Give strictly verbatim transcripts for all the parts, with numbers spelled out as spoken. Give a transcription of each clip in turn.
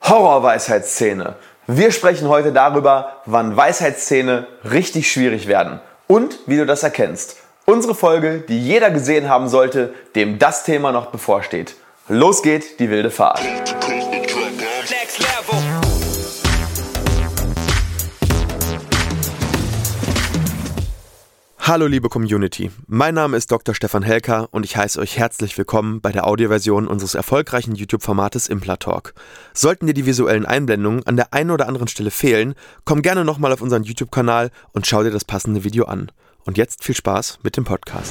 Horror-Weisheitszähne. Wir sprechen heute darüber, wann Weisheitszähne richtig schwierig werden und wie du das erkennst. Unsere Folge, die jeder gesehen haben sollte, dem das Thema noch bevorsteht. Los geht die wilde Fahrt. Hallo liebe Community, mein Name ist Doktor Stefan Helker und ich heiße euch herzlich willkommen bei der Audioversion unseres erfolgreichen YouTube-Formates Implatalk. Sollten dir die visuellen Einblendungen an der einen oder anderen Stelle fehlen, komm gerne nochmal auf unseren YouTube-Kanal und schau dir das passende Video an. Und jetzt viel Spaß mit dem Podcast.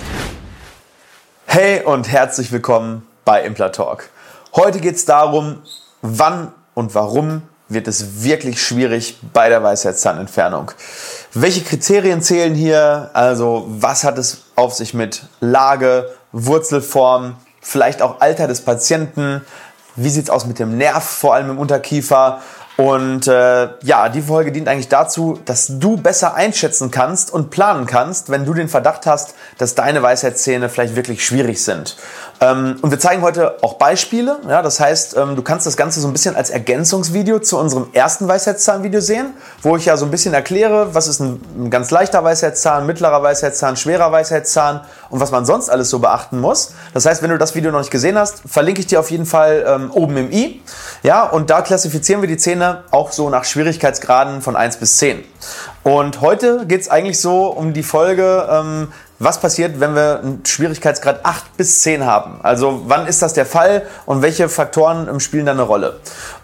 Hey und herzlich willkommen bei Implatalk. Heute geht es darum, wann und warum wird es wirklich schwierig bei der Weisheitszahnentfernung. Welche Kriterien zählen hier? Also was hat es auf sich mit Lage, Wurzelform, vielleicht auch Alter des Patienten? Wie sieht es aus mit dem Nerv, vor allem im Unterkiefer? Und äh, ja, die Folge dient eigentlich dazu, dass du besser einschätzen kannst und planen kannst, wenn du den Verdacht hast, dass deine Weisheitszähne vielleicht wirklich schwierig sind. Ähm, und wir zeigen heute auch Beispiele. Ja, das heißt, ähm, du kannst das Ganze so ein bisschen als Ergänzungsvideo zu unserem ersten Weisheitszahnvideo sehen, wo ich ja so ein bisschen erkläre, was ist ein, ein ganz leichter Weisheitszahn, mittlerer Weisheitszahn, schwerer Weisheitszahn und was man sonst alles so beachten muss. Das heißt, wenn du das Video noch nicht gesehen hast, verlinke ich dir auf jeden Fall ähm, oben im i. Ja, und da klassifizieren wir die Zähne auch so nach Schwierigkeitsgraden von eins bis zehn. Und heute geht es eigentlich so um die Folge, ähm, was passiert, wenn wir einen Schwierigkeitsgrad acht bis zehn haben. Also wann ist das der Fall und welche Faktoren ähm, spielen da eine Rolle.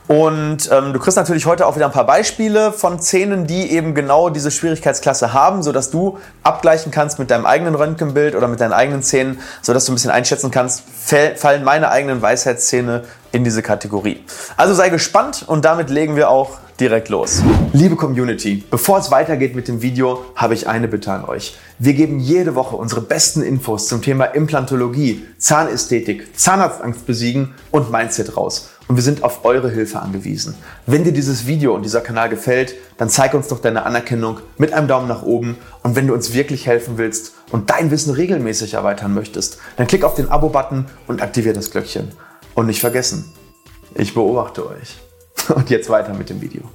Und ähm, du kriegst natürlich heute auch wieder ein paar Beispiele von Zähnen, die eben genau diese Schwierigkeitsklasse haben, sodass du abgleichen kannst mit deinem eigenen Röntgenbild oder mit deinen eigenen Zähnen, sodass du ein bisschen einschätzen kannst, fallen meine eigenen Weisheitszähne in diese Kategorie. Also sei gespannt und damit legen wir auch direkt los. Liebe Community, bevor es weitergeht mit dem Video, habe ich eine Bitte an euch. Wir geben jede Woche unsere besten Infos zum Thema Implantologie, Zahnästhetik, Zahnarztangst besiegen und Mindset raus. Und wir sind auf eure Hilfe angewiesen. Wenn dir dieses Video und dieser Kanal gefällt, dann zeig uns doch deine Anerkennung mit einem Daumen nach oben. Und wenn du uns wirklich helfen willst und dein Wissen regelmäßig erweitern möchtest, dann klick auf den Abo-Button und aktiviere das Glöckchen. Und nicht vergessen, ich beobachte euch. Und jetzt weiter mit dem Video.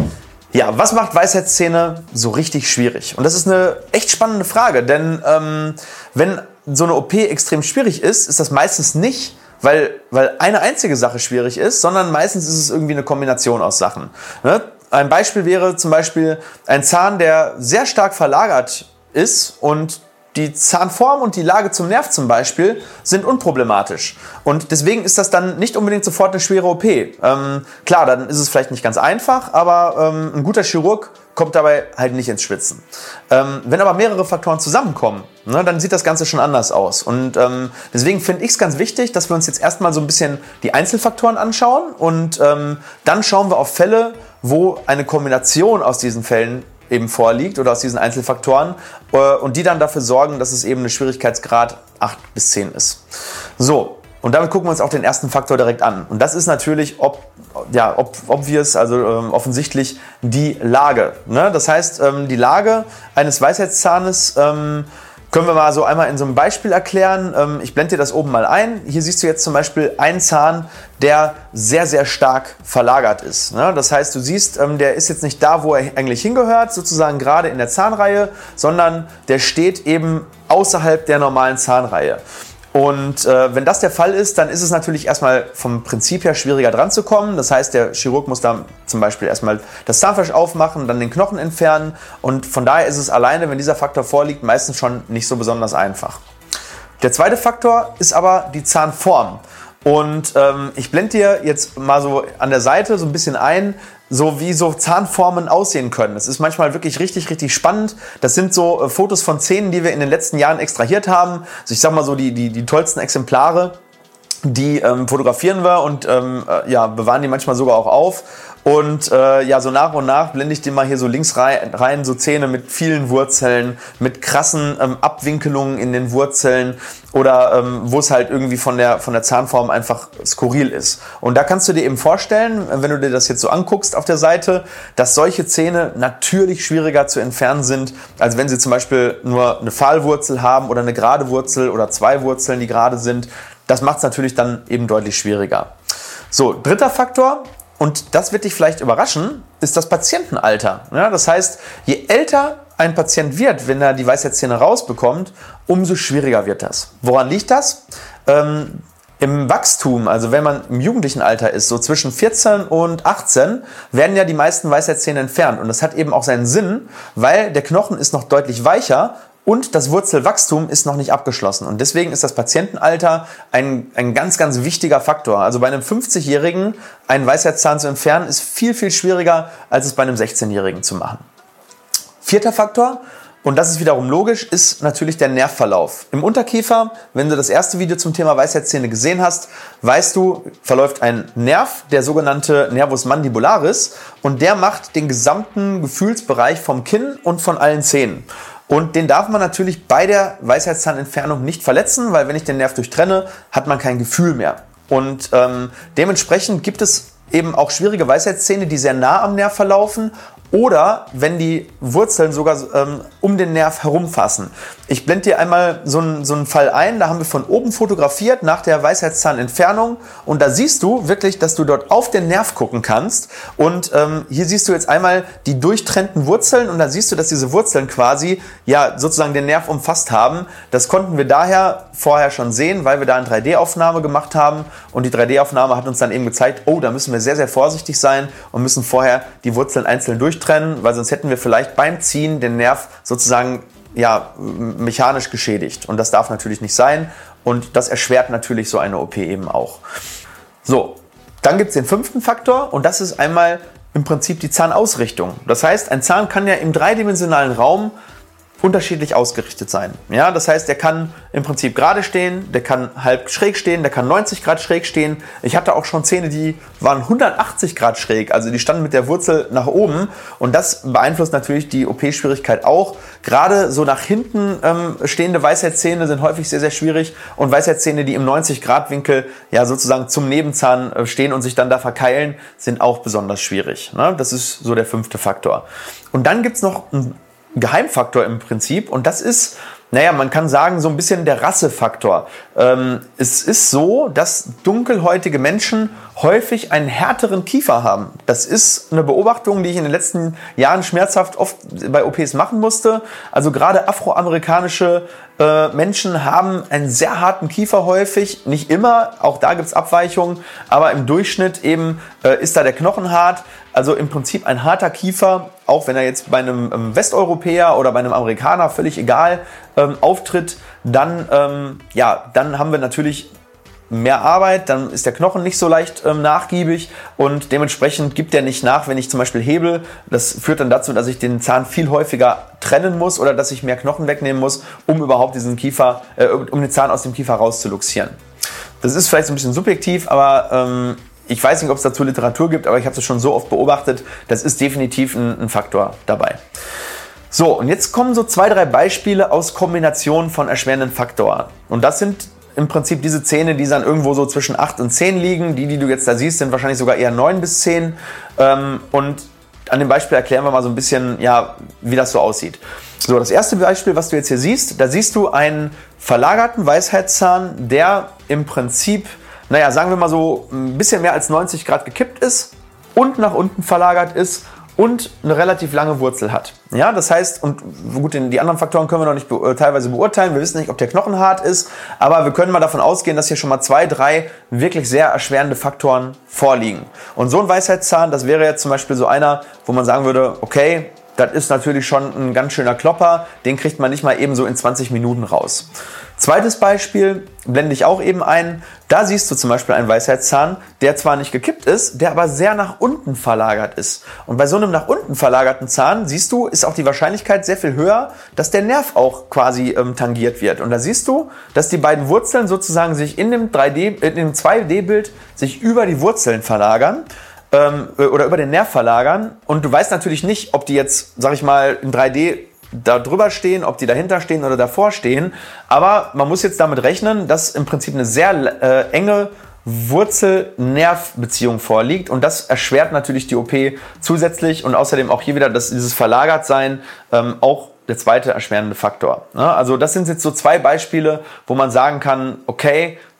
Ja, was macht Weisheitszähne so richtig schwierig? Und das ist eine echt spannende Frage, denn ähm, wenn so eine O P extrem schwierig ist, ist das meistens nicht, weil, weil eine einzige Sache schwierig ist, sondern meistens ist es irgendwie eine Kombination aus Sachen. Ne? Ein Beispiel wäre zum Beispiel ein Zahn, der sehr stark verlagert ist und die Zahnform und die Lage zum Nerv zum Beispiel sind unproblematisch. Und deswegen ist das dann nicht unbedingt sofort eine schwere O P. Ähm, klar, dann ist es vielleicht nicht ganz einfach, aber ähm, ein guter Chirurg kommt dabei halt nicht ins Schwitzen. Ähm, wenn aber mehrere Faktoren zusammenkommen, ne, dann sieht das Ganze schon anders aus. Und ähm, deswegen finde ich es ganz wichtig, dass wir uns jetzt erstmal so ein bisschen die Einzelfaktoren anschauen und ähm, dann schauen wir auf Fälle, wo eine Kombination aus diesen Fällen eben vorliegt oder aus diesen Einzelfaktoren äh, und die dann dafür sorgen, dass es eben eine Schwierigkeitsgrad acht bis zehn ist. So, und damit gucken wir uns auch den ersten Faktor direkt an. Und das ist natürlich ob, ja, ob, obvious, also ähm, offensichtlich die Lage. Ne? Das heißt, ähm, die Lage eines Weisheitszahnes ähm, können wir mal so einmal in so einem Beispiel erklären. Ähm, ich blende dir das oben mal ein. Hier siehst du jetzt zum Beispiel einen Zahn, der sehr, sehr stark verlagert ist. Ne? Das heißt, du siehst, ähm, der ist jetzt nicht da, wo er eigentlich hingehört, sozusagen gerade in der Zahnreihe, sondern der steht eben außerhalb der normalen Zahnreihe. Und äh, wenn das der Fall ist, dann ist es natürlich erstmal vom Prinzip her schwieriger dran zu kommen. Das heißt, der Chirurg muss da zum Beispiel erstmal das Zahnfleisch aufmachen, dann den Knochen entfernen. Und von daher ist es alleine, wenn dieser Faktor vorliegt, meistens schon nicht so besonders einfach. Der zweite Faktor ist aber die Zahnform. Und ähm, ich blende dir jetzt mal so an der Seite so ein bisschen ein, so wie so Zahnformen aussehen können. Das ist manchmal wirklich richtig, richtig spannend. Das sind so äh, Fotos von Zähnen, die wir in den letzten Jahren extrahiert haben. Also ich sag mal so die, die, die tollsten Exemplare, die ähm, fotografieren wir und ähm, äh, ja, bewahren die manchmal sogar auch auf. Und äh, ja, so nach und nach blende ich dir mal hier so links rein, rein so Zähne mit vielen Wurzeln, mit krassen ähm, Abwinkelungen in den Wurzeln oder ähm, wo es halt irgendwie von der, von der Zahnform einfach skurril ist. Und da kannst du dir eben vorstellen, wenn du dir das jetzt so anguckst auf der Seite, dass solche Zähne natürlich schwieriger zu entfernen sind, als wenn sie zum Beispiel nur eine Pfahlwurzel haben oder eine gerade Wurzel oder zwei Wurzeln, die gerade sind. Das macht es natürlich dann eben deutlich schwieriger. So, dritter Faktor. und das wird dich vielleicht überraschen, ist das Patientenalter. Ja, das heißt, je älter ein Patient wird, wenn er die Weisheitszähne rausbekommt, umso schwieriger wird das. Woran liegt das? Ähm, Im Wachstum, also wenn man im jugendlichen Alter ist, so zwischen vierzehn und achtzehn, werden ja die meisten Weisheitszähne entfernt. Und das hat eben auch seinen Sinn, weil der Knochen ist noch deutlich weicher und das Wurzelwachstum ist noch nicht abgeschlossen. Und deswegen ist das Patientenalter ein, ein ganz, ganz wichtiger Faktor. Also bei einem fünfzigjährigen einen Weisheitszahn zu entfernen, ist viel, viel schwieriger, als es bei einem sechzehnjährigen zu machen. Vierter Faktor, und das ist wiederum logisch, ist natürlich der Nervverlauf. Im Unterkiefer, wenn du das erste Video zum Thema Weisheitszähne gesehen hast, weißt du, verläuft ein Nerv, der sogenannte Nervus mandibularis, und der macht den gesamten Gefühlsbereich vom Kinn und von allen Zähnen. Und den darf man natürlich bei der Weisheitszahnentfernung nicht verletzen, weil wenn ich den Nerv durchtrenne, hat man kein Gefühl mehr. Und ähm, dementsprechend gibt es eben auch schwierige Weisheitszähne, die sehr nah am Nerv verlaufen, oder wenn die Wurzeln sogar ähm, um den Nerv herumfassen. Ich blende dir einmal so einen, so einen Fall ein, da haben wir von oben fotografiert nach der Weisheitszahnentfernung, und da siehst du wirklich, dass du dort auf den Nerv gucken kannst, und ähm, hier siehst du jetzt einmal die durchtrennten Wurzeln, und da siehst du, dass diese Wurzeln quasi ja sozusagen den Nerv umfasst haben. Das konnten wir daher vorher schon sehen, weil wir da eine drei D Aufnahme gemacht haben, und die drei D Aufnahme hat uns dann eben gezeigt, oh, da müssen wir sehr, sehr vorsichtig sein und müssen vorher die Wurzeln einzeln durchtrennen, weil sonst hätten wir vielleicht beim Ziehen den Nerv sozusagen ja, mechanisch geschädigt. Und das darf natürlich nicht sein. Und das erschwert natürlich so eine O P eben auch. So, dann gibt es den fünften Faktor, und das ist einmal im Prinzip die Zahnausrichtung. Das heißt, ein Zahn kann ja im dreidimensionalen Raum unterschiedlich ausgerichtet sein. Ja, das heißt, der kann im Prinzip gerade stehen, der kann halb schräg stehen, der kann neunzig Grad schräg stehen. Ich hatte auch schon Zähne, die waren hundertachtzig Grad schräg, also die standen mit der Wurzel nach oben, und das beeinflusst natürlich die O P-Schwierigkeit auch. Gerade so nach hinten ähm, stehende Weisheitszähne sind häufig sehr, sehr schwierig, und Weisheitszähne, die im neunzig Grad Winkel ja sozusagen zum Nebenzahn äh, stehen und sich dann da verkeilen, sind auch besonders schwierig. Ne? Das ist so der fünfte Faktor. Und dann gibt es noch ein Geheimfaktor im Prinzip, und das ist, naja, man kann sagen, so ein bisschen der Rassefaktor. Ähm, es ist so, dass dunkelhäutige Menschen häufig einen härteren Kiefer haben. Das ist eine Beobachtung, die ich in den letzten Jahren schmerzhaft oft bei O Ps machen musste. Also gerade afroamerikanische äh, Menschen haben einen sehr harten Kiefer häufig. Nicht immer, auch da gibt es Abweichungen, aber im Durchschnitt eben äh, ist da der Knochen hart. Also im Prinzip ein harter Kiefer, auch wenn er jetzt bei einem ähm, Westeuropäer oder bei einem Amerikaner, völlig egal, ähm, auftritt, dann, ähm, ja, dann haben wir natürlich mehr Arbeit, dann ist der Knochen nicht so leicht ähm, nachgiebig, und dementsprechend gibt der nicht nach, wenn ich zum Beispiel hebel. Das führt dann dazu, dass ich den Zahn viel häufiger trennen muss oder dass ich mehr Knochen wegnehmen muss, um überhaupt diesen Kiefer, äh, um den Zahn aus dem Kiefer rauszuluxieren. Das ist vielleicht so ein bisschen subjektiv, aber ähm, ich weiß nicht, ob es dazu Literatur gibt, aber ich habe es schon so oft beobachtet. Das ist definitiv ein, ein Faktor dabei. So, und jetzt kommen so zwei, drei Beispiele aus Kombinationen von erschwerenden Faktoren. Und das sind im Prinzip diese Zähne, die dann irgendwo so zwischen acht und zehn liegen. Die, die du jetzt da siehst, sind wahrscheinlich sogar eher neun bis zehn. Und an dem Beispiel erklären wir mal so ein bisschen, ja, wie das so aussieht. So, das erste Beispiel, was du jetzt hier siehst, da siehst du einen verlagerten Weisheitszahn, der im Prinzip, naja, sagen wir mal so, ein bisschen mehr als neunzig Grad gekippt ist und nach unten verlagert ist und eine relativ lange Wurzel hat. Ja, das heißt, und gut, die anderen Faktoren können wir noch nicht be- teilweise beurteilen. Wir wissen nicht, ob der Knochen hart ist, aber wir können mal davon ausgehen, dass hier schon mal zwei, drei wirklich sehr erschwerende Faktoren vorliegen. Und so ein Weisheitszahn, das wäre jetzt zum Beispiel so einer, wo man sagen würde, okay, das ist natürlich schon ein ganz schöner Klopper, den kriegt man nicht mal eben so in zwanzig Minuten raus. Zweites Beispiel blende ich auch eben ein. Da siehst du zum Beispiel einen Weisheitszahn, der zwar nicht gekippt ist, der aber sehr nach unten verlagert ist. Und bei so einem nach unten verlagerten Zahn, siehst du, ist auch die Wahrscheinlichkeit sehr viel höher, dass der Nerv auch quasi ähm, tangiert wird. Und da siehst du, dass die beiden Wurzeln sozusagen sich in dem drei D, in dem zwei D Bild sich über die Wurzeln verlagern. Oder über den Nerv verlagern, und du weißt natürlich nicht, ob die jetzt, sag ich mal, in drei D da drüber stehen, ob die dahinter stehen oder davor stehen, aber man muss jetzt damit rechnen, dass im Prinzip eine sehr äh, enge Wurzel-Nerv-Beziehung vorliegt, und das erschwert natürlich die O P zusätzlich, und außerdem auch hier wieder das, dieses Verlagertsein ähm, auch der zweite erschwerende Faktor. Also das sind jetzt so zwei Beispiele, wo man sagen kann, okay,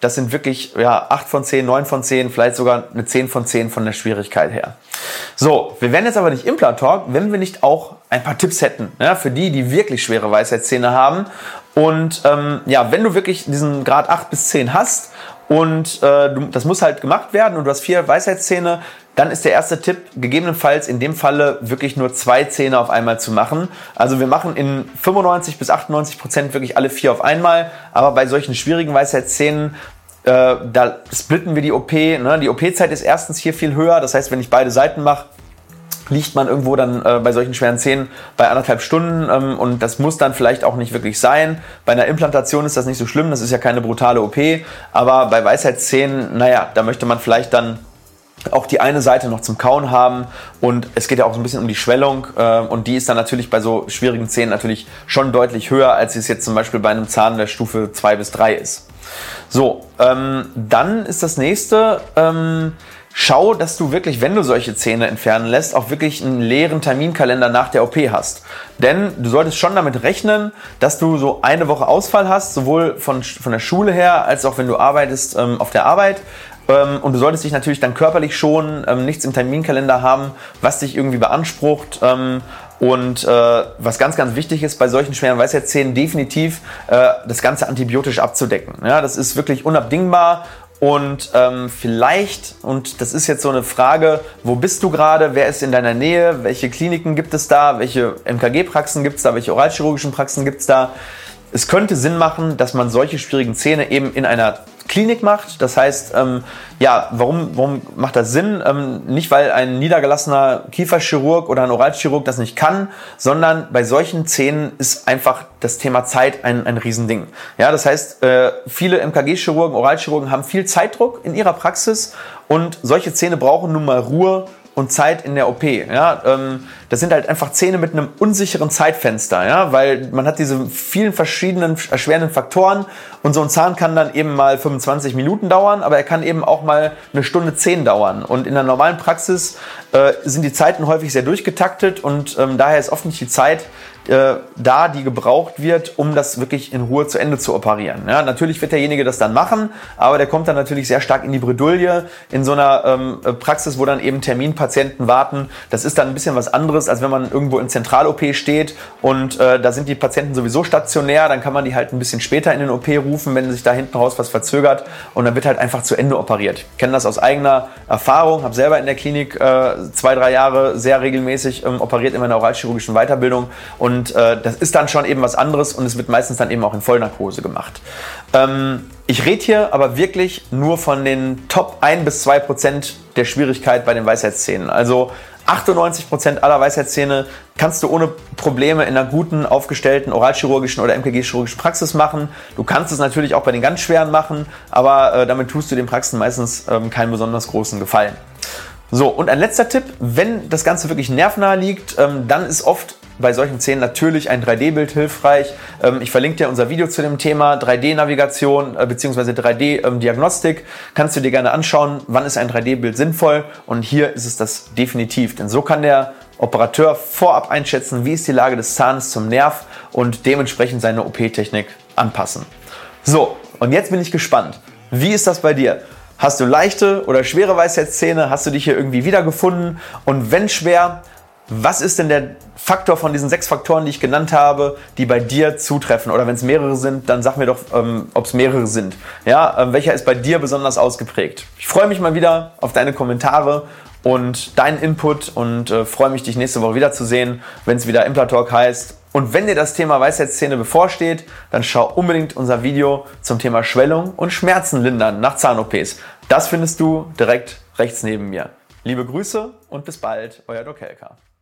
das sind wirklich ja, acht von zehn, neun von zehn, vielleicht sogar eine zehn von zehn von der Schwierigkeit her. So, wir wären jetzt aber nicht Implantalk, wenn wir nicht auch ein paar Tipps hätten, ja, für die, die wirklich schwere Weisheitszähne haben. Und ähm, ja, wenn du wirklich diesen Grad acht bis zehn hast und äh, du, das muss halt gemacht werden und du hast vier Weisheitszähne, dann ist der erste Tipp, gegebenenfalls in dem Falle wirklich nur zwei Zähne auf einmal zu machen. Also wir machen in fünfundneunzig bis achtundneunzig Prozent wirklich alle vier auf einmal, aber bei solchen schwierigen Weisheitszähnen, äh, da splitten wir die O P. Ne? Die O P-Zeit ist erstens hier viel höher, das heißt, wenn ich beide Seiten mache, liegt man irgendwo dann äh, bei solchen schweren Zähnen bei anderthalb Stunden ähm, und das muss dann vielleicht auch nicht wirklich sein. Bei einer Implantation ist das nicht so schlimm, das ist ja keine brutale O P, aber bei Weisheitszähnen, naja, da möchte man vielleicht dann auch die eine Seite noch zum Kauen haben und es geht ja auch so ein bisschen um die Schwellung äh, und die ist dann natürlich bei so schwierigen Zähnen natürlich schon deutlich höher, als es jetzt zum Beispiel bei einem Zahn der Stufe zwei bis drei ist. So, ähm, dann ist das nächste, ähm, schau, dass du wirklich, wenn du solche Zähne entfernen lässt, auch wirklich einen leeren Terminkalender nach der O P hast. Denn du solltest schon damit rechnen, dass du so eine Woche Ausfall hast, sowohl von, von der Schule her, als auch wenn du arbeitest ähm, auf der Arbeit. Und du solltest dich natürlich dann körperlich schonen, ähm, nichts im Terminkalender haben, was dich irgendwie beansprucht. Ähm, und äh, was ganz, ganz wichtig ist bei solchen schweren Weisheitszähnen, definitiv äh, das Ganze antibiotisch abzudecken. Ja, das ist wirklich unabdingbar. Und ähm, vielleicht, und das ist jetzt so eine Frage, wo bist du gerade, wer ist in deiner Nähe, welche Kliniken gibt es da, welche M K G-Praxen gibt es da, welche oralchirurgischen Praxen gibt es da. Es könnte Sinn machen, dass man solche schwierigen Zähne eben in einer Klinik macht. Das heißt, ähm, ja, warum, warum macht das Sinn? Ähm, nicht, weil ein niedergelassener Kieferchirurg oder ein Oralchirurg das nicht kann, sondern bei solchen Zähnen ist einfach das Thema Zeit ein, ein Riesending. Ja, das heißt, äh, viele M K G-Chirurgen, Oralchirurgen haben viel Zeitdruck in ihrer Praxis und solche Zähne brauchen nun mal Ruhe und Zeit in der O P. Ja, ähm, das sind halt einfach Zähne mit einem unsicheren Zeitfenster, ja, weil man hat diese vielen verschiedenen erschwerenden Faktoren und so ein Zahn kann dann eben mal fünfundzwanzig Minuten dauern, aber er kann eben auch mal eine Stunde zehn dauern. Und in der normalen Praxis äh, sind die Zeiten häufig sehr durchgetaktet und ähm, daher ist oft nicht die Zeit äh, da, die gebraucht wird, um das wirklich in Ruhe zu Ende zu operieren. Ja, natürlich wird derjenige das dann machen, aber der kommt dann natürlich sehr stark in die Bredouille in so einer ähm, Praxis, wo dann eben Terminpatienten warten. Das ist dann ein bisschen was anderes, als wenn man irgendwo im Zentral-O P steht und äh, da sind die Patienten sowieso stationär, dann kann man die halt ein bisschen später in den O P rufen, wenn sich da hinten raus was verzögert und dann wird halt einfach zu Ende operiert. Ich kenne das aus eigener Erfahrung, habe selber in der Klinik äh, zwei, drei Jahre sehr regelmäßig ähm, operiert in meiner oralchirurgischen Weiterbildung und Und äh, das ist dann schon eben was anderes und es wird meistens dann eben auch in Vollnarkose gemacht. Ähm, ich rede hier aber wirklich nur von den Top ein bis zwei Prozent der Schwierigkeit bei den Weisheitszähnen. Also achtundneunzig Prozent aller Weisheitszähne kannst du ohne Probleme in einer guten, aufgestellten oralchirurgischen oder M K G-chirurgischen Praxis machen. Du kannst es natürlich auch bei den ganz schweren machen, aber äh, damit tust du den Praxen meistens ähm, keinen besonders großen Gefallen. So, und ein letzter Tipp, wenn das Ganze wirklich nervnah liegt, ähm, dann ist oft bei solchen Zähnen natürlich ein drei D-Bild hilfreich. Ähm, ich verlinke dir unser Video zu dem Thema drei D-Navigation äh, bzw. drei D-Diagnostik. Kannst du dir gerne anschauen, wann ist ein drei D-Bild sinnvoll und hier ist es das definitiv. Denn so kann der Operateur vorab einschätzen, wie ist die Lage des Zahnes zum Nerv und dementsprechend seine O P-Technik anpassen. So, und jetzt bin ich gespannt. Wie ist das bei dir? Hast du leichte oder schwere Weisheitszähne? Hast du dich hier irgendwie wiedergefunden? Und wenn schwer, was ist denn der Faktor von diesen sechs Faktoren, die ich genannt habe, die bei dir zutreffen? Oder wenn es mehrere sind, dann sag mir doch, ähm, ob es mehrere sind. Ja, ähm, welcher ist bei dir besonders ausgeprägt? Ich freue mich mal wieder auf deine Kommentare und deinen Input und äh, freue mich, dich nächste Woche wiederzusehen, wenn es wieder Implantalk heißt. Und wenn dir das Thema Weisheitszähne bevorsteht, dann schau unbedingt unser Video zum Thema Schwellung und Schmerzen lindern nach Zahn-O Ps. Das findest du direkt rechts neben mir. Liebe Grüße und bis bald, euer Doc Helker.